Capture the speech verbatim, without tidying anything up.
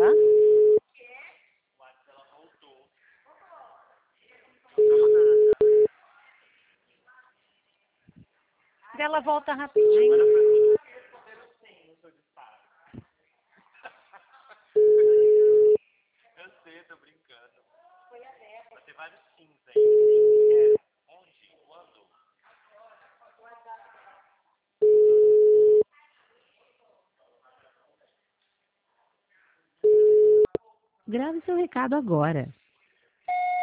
Hã? Ela volta rapidinho. Eu sei, tô brincando. Vai ter vários sims aí. Quero. Onde? Quando? Grave seu recado agora.